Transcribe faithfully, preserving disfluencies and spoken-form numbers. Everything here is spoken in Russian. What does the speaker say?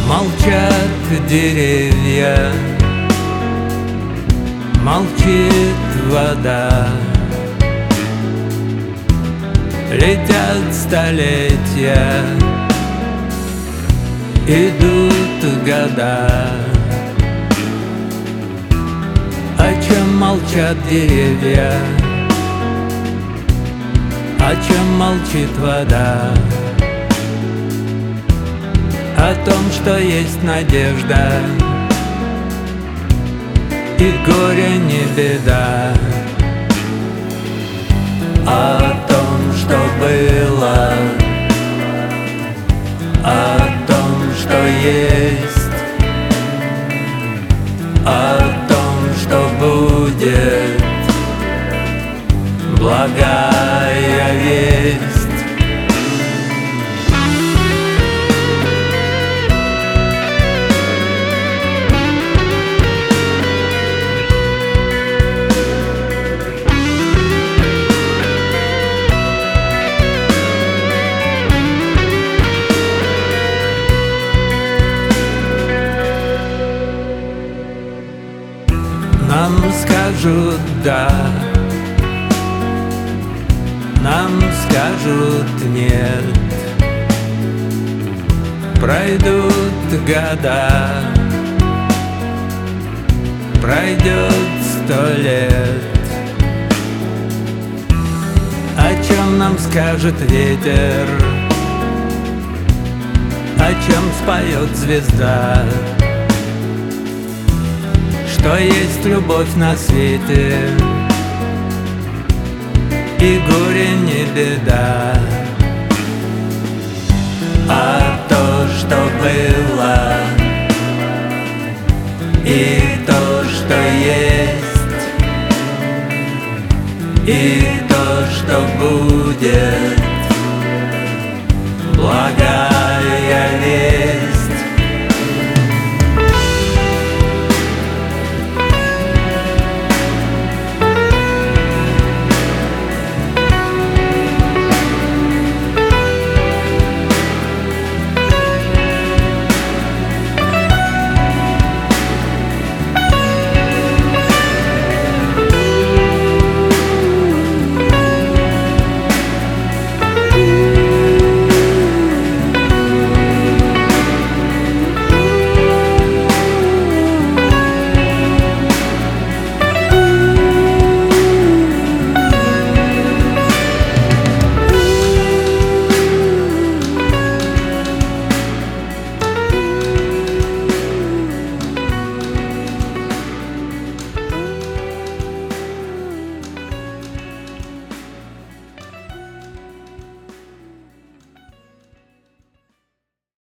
Молчат деревья, молчит вода. Летят столетия, идут года. О чем молчат деревья, о чем молчит вода? О том, что есть надежда, и горе не беда. О том, что было, о том, что есть, о том, что будет, благая весть. Нам скажут «да», нам скажут «нет». Пройдут года, пройдет сто лет. О чем нам скажет ветер, о чем споет звезда? Что есть любовь на свете, и горе не беда. А то, что было, и то, что есть, и то, что будет,